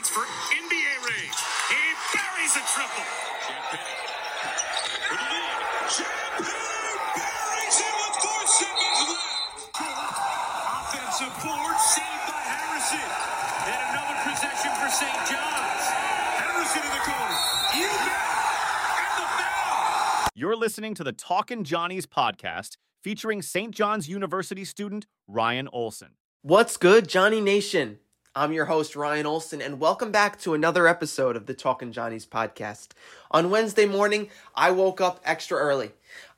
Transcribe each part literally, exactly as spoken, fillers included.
chance for N B A rage. He buries a triple. Champagne for the lead. Champagne buries it with four seconds left. Offensive board saved by Harrison. And another possession for Saint John's. Harrison in the corner. You bet. And the foul. You're listening to the Talkin' Johnny's podcast featuring Saint John's University student Ryan Olson. What's good, Johnny Nation? I'm your host, Ryan Olson, and welcome back to another episode of the Talkin' Johnny's podcast. On Wednesday morning, I woke up extra early.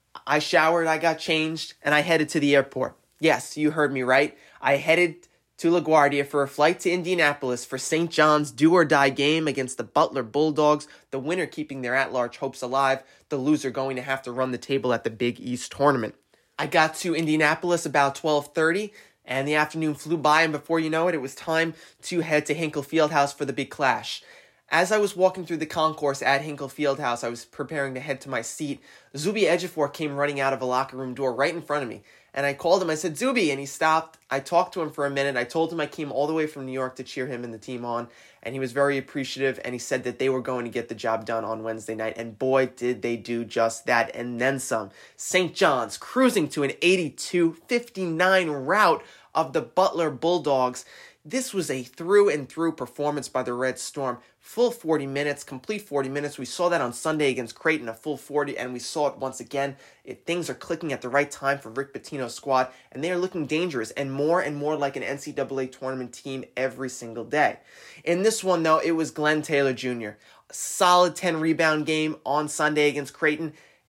I showered, I got changed, and I headed to the airport. Yes, you heard me right. I headed to LaGuardia for a flight to Indianapolis for Saint John's do-or-die game against the Butler Bulldogs, the winner keeping their at-large hopes alive, the loser going to have to run the table at the Big East tournament. I got to Indianapolis about twelve thirty, and the afternoon flew by, and before you know it, it was time to head to Hinkle Fieldhouse for the big clash. As I was walking through the concourse at Hinkle Fieldhouse, I was preparing to head to my seat. Zuby Ejiofor came running out of a locker room door right in front of me, and I called him. I said, "Zuby," and he stopped. I talked to him for a minute. I told him I came all the way from New York to cheer him and the team on, and he was very appreciative, and he said that they were going to get the job done on Wednesday night, and boy, did they do just that, and then some. Saint John's cruising to an eighty-two fifty-nine rout of the Butler Bulldogs. This was a through-and-through performance by the Red Storm. Full forty minutes, complete forty minutes. We saw that on Sunday against Creighton, a full forty, and we saw it once again. It, things are clicking at the right time for Rick Pitino's squad, and they are looking dangerous and more and more like an N C double A tournament team every single day. In this one, though, it was Glenn Taylor Junior A solid ten-rebound game on Sunday against Creighton.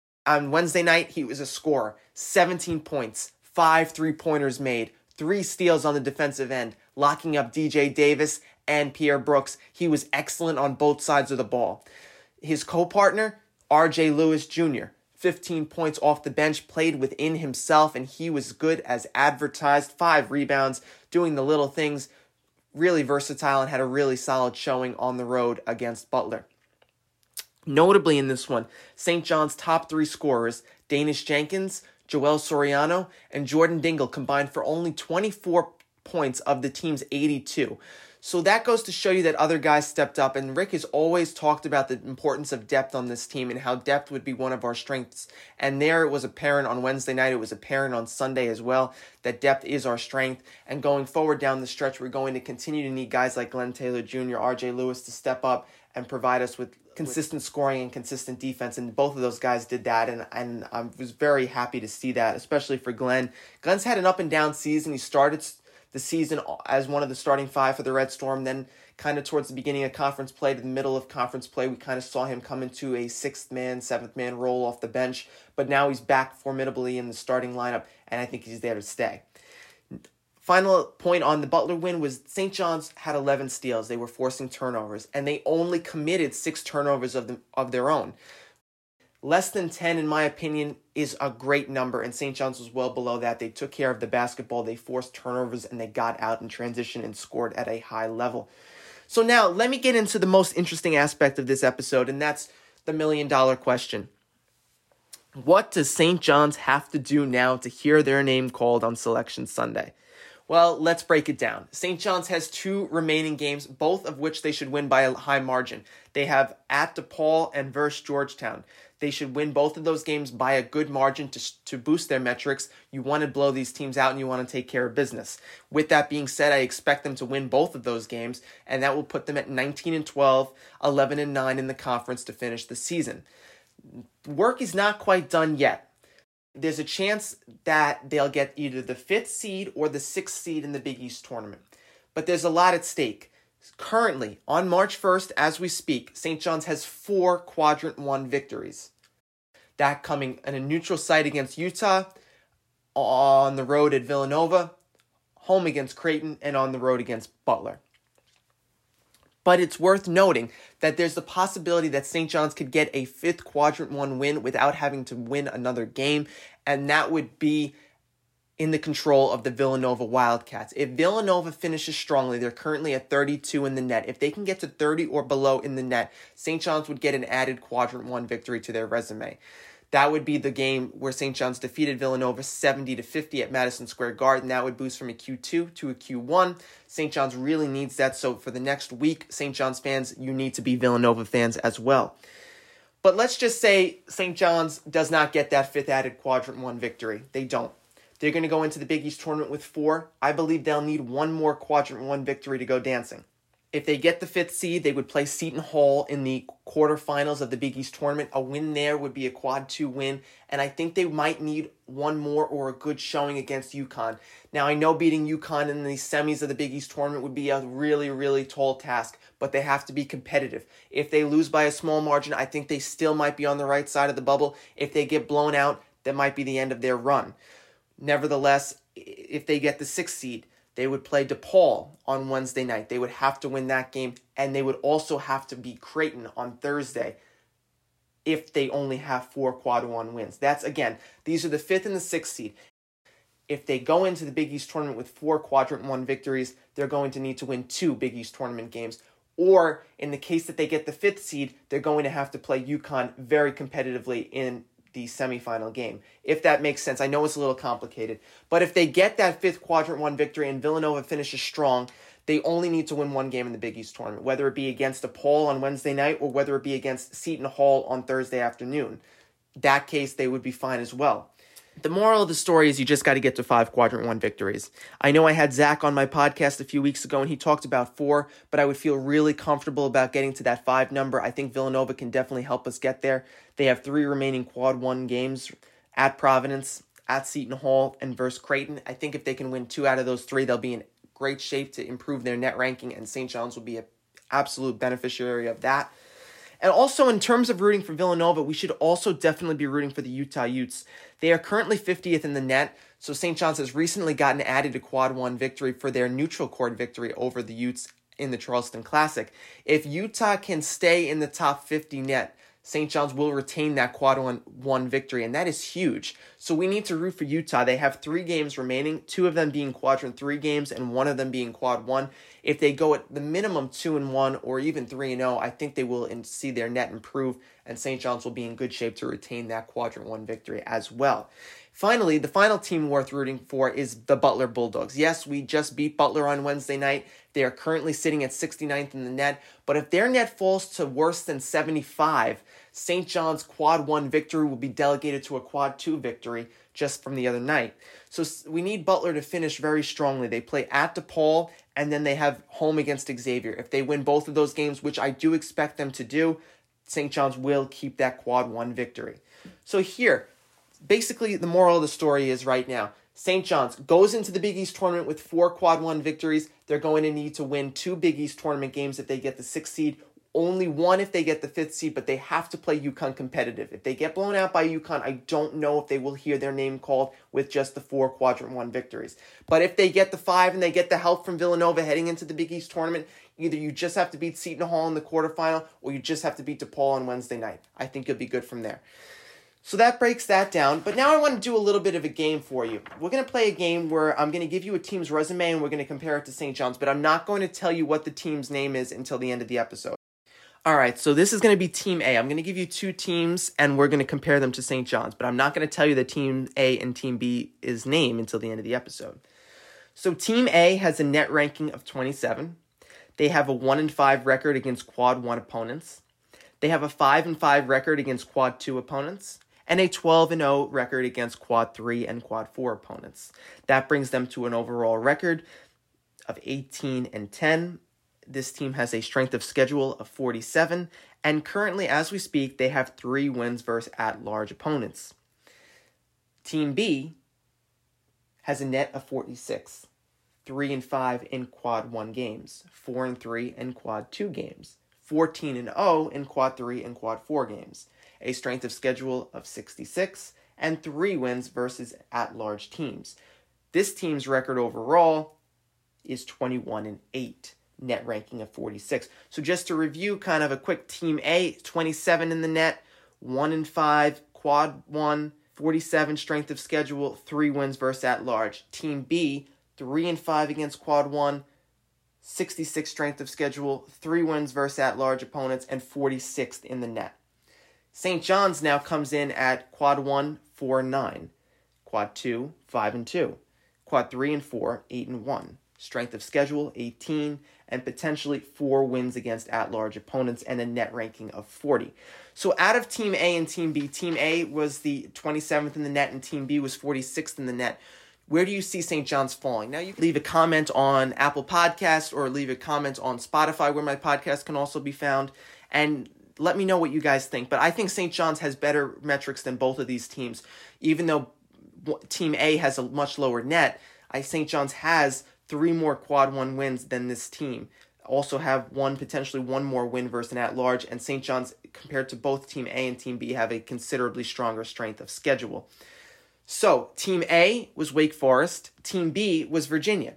On Wednesday night, he was a scorer. seventeen points, five three-pointers made, three steals on the defensive end, locking up D J Davis and Pierre Brooks. He was excellent on both sides of the ball. His co-partner, R J Lewis Junior, fifteen points off the bench, played within himself, and he was good as advertised. Five rebounds, doing the little things, really versatile, and had a really solid showing on the road against Butler. Notably in this one, Saint John's top three scorers, Danish Jenkins, Joel Soriano, and Jordan Dingle combined for only twenty-four points of the team's eighty-two. So that goes to show you that other guys stepped up, and Rick has always talked about the importance of depth on this team and how depth would be one of our strengths. And there it was apparent on Wednesday night, it was apparent on Sunday as well, that depth is our strength. And going forward down the stretch, we're going to continue to need guys like Glenn Taylor Junior, R J Lewis to step up and provide us with consistent scoring and consistent defense, and both of those guys did that, and, and I was very happy to see that, especially for Glenn. Glenn's had an up-and-down season. He started the season as one of the starting five for the Red Storm, then kind of towards the beginning of conference play to the middle of conference play, we kind of saw him come into a sixth-man, seventh-man role off the bench, but now he's back formidably in the starting lineup, and I think he's there to stay. Final point on the Butler win was Saint John's had eleven steals. They were forcing turnovers, and they only committed six turnovers of them, of their own. Less than ten, in my opinion, is a great number, and Saint John's was well below that. They took care of the basketball, they forced turnovers, and they got out in transition and scored at a high level. So now, let me get into the most interesting aspect of this episode, and that's the million-dollar question. What does Saint John's have to do now to hear their name called on Selection Sunday? Well, let's break it down. Saint John's has two remaining games, both of which they should win by a high margin. They have at DePaul and versus Georgetown. They should win both of those games by a good margin to, to boost their metrics. You want to blow these teams out and you want to take care of business. With that being said, I expect them to win both of those games, and that will put them at nineteen and twelve, eleven and nine in the conference to finish the season. Work is not quite done yet. There's a chance that they'll get either the fifth seed or the sixth seed in the Big East tournament. But there's a lot at stake. Currently, on March first, as we speak, Saint John's has four Quadrant one victories. That coming in a neutral site against Utah, on the road at Villanova, home against Creighton, and on the road against Butler. But it's worth noting that there's the possibility that Saint John's could get a fifth Quadrant one win without having to win another game, and that would be in the control of the Villanova Wildcats. If Villanova finishes strongly, they're currently at thirty-two in the net. If they can get to thirty or below in the net, Saint John's would get an added Quadrant one victory to their resume. That would be the game where Saint John's defeated Villanova seventy to fifty at Madison Square Garden. That would boost from a Q two to a Q one. Saint John's really needs that. So for the next week, Saint John's fans, you need to be Villanova fans as well. But let's just say Saint John's does not get that fifth added quadrant one victory. They don't. They're going to go into the Big East tournament with four. I believe they'll need one more quadrant one victory to go dancing. If they get the fifth seed, they would play Seton Hall in the quarterfinals of the Big East tournament. A win there would be a quad two win, and I think they might need one more or a good showing against UConn. Now, I know beating UConn in the semis of the Big East tournament would be a really, really tall task, but they have to be competitive. If they lose by a small margin, I think they still might be on the right side of the bubble. If they get blown out, that might be the end of their run. Nevertheless, if they get the sixth seed, they would play DePaul on Wednesday night. They would have to win that game, and they would also have to beat Creighton on Thursday if they only have four quad one wins. That's, again, these are the fifth and the sixth seed. If they go into the Big East tournament with four quadrant one victories, they're going to need to win two Big East tournament games. Or in the case that they get the fifth seed, they're going to have to play UConn very competitively in the semifinal game, if that makes sense. I know it's a little complicated, but if they get that fifth quadrant one victory and Villanova finishes strong, they only need to win one game in the Big East tournament, whether it be against DePaul on Wednesday night or whether it be against Seton Hall on Thursday afternoon. That case, they would be fine as well. The moral of the story is you just got to get to five quadrant one victories. I know I had Zach on my podcast a few weeks ago and he talked about four, but I would feel really comfortable about getting to that five number. I think Villanova can definitely help us get there. They have three remaining quad one games at Providence, at Seton Hall, and versus Creighton. I think if they can win two out of those three, they'll be in great shape to improve their net ranking, and Saint John's will be an absolute beneficiary of that. And also, in terms of rooting for Villanova, we should also definitely be rooting for the Utah Utes. They are currently fiftieth in the net, so Saint John's has recently gotten added to quad one victory for their neutral court victory over the Utes in the Charleston Classic. If Utah can stay in the top fifty net, Saint John's will retain that quad one, one victory, and that is huge. So we need to root for Utah. They have three games remaining, two of them being quadrant three games and one of them being quad one. If they go at the minimum two and one or even three and oh, I think they will see their net improve, and Saint John's will be in good shape to retain that quadrant one victory as well. Finally, the final team worth rooting for is the Butler Bulldogs. Yes, we just beat Butler on Wednesday night. They are currently sitting at sixty-ninth in the net, but if their net falls to worse than seventy-five, Saint John's quad one victory will be delegated to a quad two victory just from the other night. So we need Butler to finish very strongly. They play at DePaul, and then they have home against Xavier. If they win both of those games, which I do expect them to do, Saint John's will keep that quad one victory. So here, basically the moral of the story is right now, Saint John's goes into the Big East tournament with four quad one victories. They're going to need to win two Big East tournament games if they get the sixth seed. Only one if they get the fifth seed, but they have to play UConn competitive. If they get blown out by UConn, I don't know if they will hear their name called with just the four quadrant one victories. But if they get the five and they get the help from Villanova heading into the Big East tournament, either you just have to beat Seton Hall in the quarterfinal or you just have to beat DePaul on Wednesday night. I think you'll be good from there. So that breaks that down. But now I want to do a little bit of a game for you. We're going to play a game where I'm going to give you a team's resume and we're going to compare it to Saint John's, but I'm not going to tell you what the team's name is until the end of the episode. All right, so this is going to be Team A. I'm going to give you two teams, and we're going to compare them to Saint John's, but I'm not going to tell you the Team A and Team B's name until the end of the episode. So Team A has a net ranking of twenty-seven. They have a one and five record against quad one opponents. They have a five and five record against quad two opponents, and a twelve and oh record against quad three and quad four opponents. That brings them to an overall record of eighteen and ten. This team has a strength of schedule of forty-seven, and currently, as we speak, they have three wins versus at-large opponents. Team B has a net of forty-six, three and five in quad one games, four and three in quad two games, fourteen and oh in quad three and quad four games, a strength of schedule of sixty-six, and three wins versus at-large teams. This team's record overall is twenty-one and eight. Net ranking of forty-six. So just to review, kind of a quick Team A, twenty-seven in the net, one and five, quad one, forty-seven strength of schedule, three wins versus at large. Team B, three and five against quad one, sixty-six strength of schedule, three wins versus at large opponents, and forty-sixth in the net. Saint John's now comes in at quad one, four and nine, quad two, five and two, quad three and four, eight and one, strength of schedule, eighteen, and potentially four wins against at-large opponents and a net ranking of forty. So out of Team A and Team B, Team A was the twenty-seventh in the net and Team B was forty-sixth in the net. Where do you see Saint John's falling? Now, you can leave a comment on Apple Podcasts or leave a comment on Spotify, where my podcast can also be found, and let me know what you guys think. But I think Saint John's has better metrics than both of these teams. Even though Team A has a much lower net, I Saint John's has three more quad one wins than this team. Also have one, potentially one more win versus an at-large, and Saint John's, compared to both Team A and Team B, have a considerably stronger strength of schedule. So, Team A was Wake Forest, Team B was Virginia.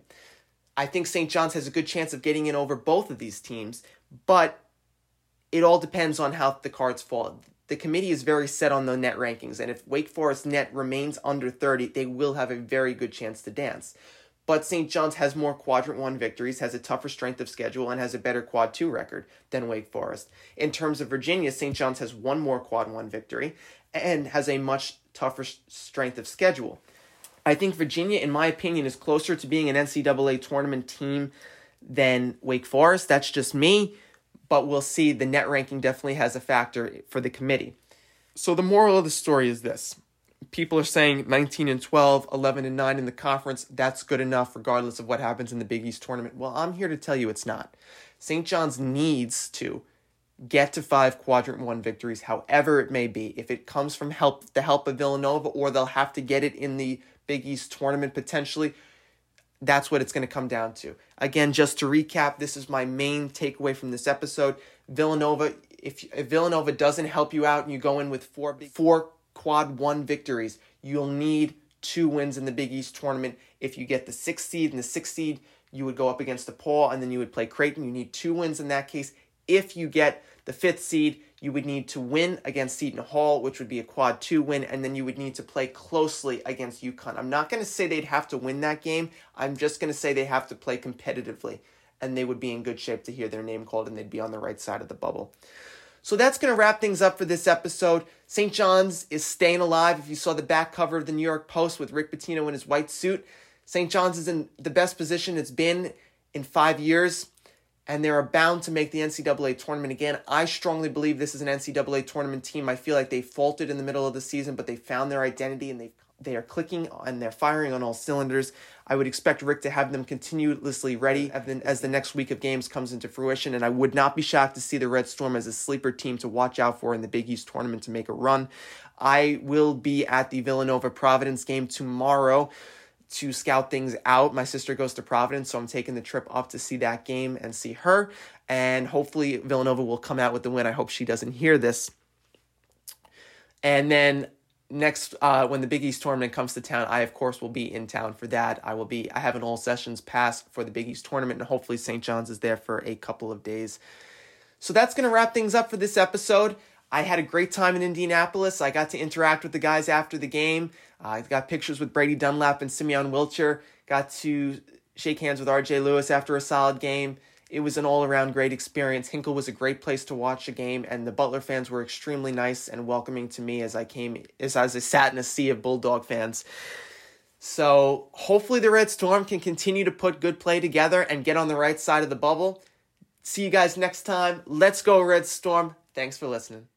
I think Saint John's has a good chance of getting in over both of these teams, but it all depends on how the cards fall. The committee is very set on the net rankings, and if Wake Forest net remains under thirty, they will have a very good chance to dance. But Saint John's has more quadrant one victories, has a tougher strength of schedule, and has a better quad two record than Wake Forest. In terms of Virginia, Saint John's has one more quad one victory and has a much tougher strength of schedule. I think Virginia, in my opinion, is closer to being an N C double A tournament team than Wake Forest. That's just me, but we'll see. The net ranking definitely has a factor for the committee. So the moral of the story is this. People are saying nineteen and twelve, eleven and nine in the conference. That's good enough regardless of what happens in the Big East tournament. Well, I'm here to tell you it's not. Saint John's needs to get to five quadrant one victories, however it may be. If it comes from help, the help of Villanova, or they'll have to get it in the Big East tournament potentially, that's what it's going to come down to. Again, just to recap, this is my main takeaway from this episode. Villanova, if, if Villanova doesn't help you out and you go in with four, four quad one victories, you'll need two wins in the Big East tournament. If you get the sixth seed, and the sixth seed, you would go up against DePaul, and then you would play Creighton. You need two wins in that case. If you get the fifth seed, you would need to win against Seton Hall, which would be a quad two win, and then you would need to play closely against UConn. I'm not going to say they'd have to win that game. I'm just going to say they have to play competitively, and they would be in good shape to hear their name called, and they'd be on the right side of the bubble. So that's going to wrap things up for this episode. Saint John's is staying alive. If you saw the back cover of the New York Post with Rick Pitino in his white suit, Saint John's is in the best position it's been in five years. And they are bound to make the N C double A tournament again. I strongly believe this is an N C double A tournament team. I feel like they faltered in the middle of the season, but they found their identity and they they are clicking and they're firing on all cylinders. I would expect Rick to have them continuously ready as the next week of games comes into fruition, and I would not be shocked to see the Red Storm as a sleeper team to watch out for in the Big East tournament to make a run. I will be at the Villanova-Providence game tomorrow to scout things out. My sister goes to Providence, so I'm taking the trip up to see that game and see her. And hopefully Villanova will come out with the win. I hope she doesn't hear this. And then next, uh, when the Big East tournament comes to town, I, of course, will be in town for that. I will be, I have an all sessions pass for the Big East tournament, and hopefully Saint John's is there for a couple of days. So that's going to wrap things up for this episode. I had a great time in Indianapolis. I got to interact with the guys after the game. Uh, I got pictures with Brady Dunlap and Simeon Wilcher. Got to shake hands with R J Lewis after a solid game. It was an all-around great experience. Hinkle was a great place to watch a game, and the Butler fans were extremely nice and welcoming to me as I came, as, as I sat in a sea of Bulldog fans. So hopefully the Red Storm can continue to put good play together and get on the right side of the bubble. See you guys next time. Let's go, Red Storm. Thanks for listening.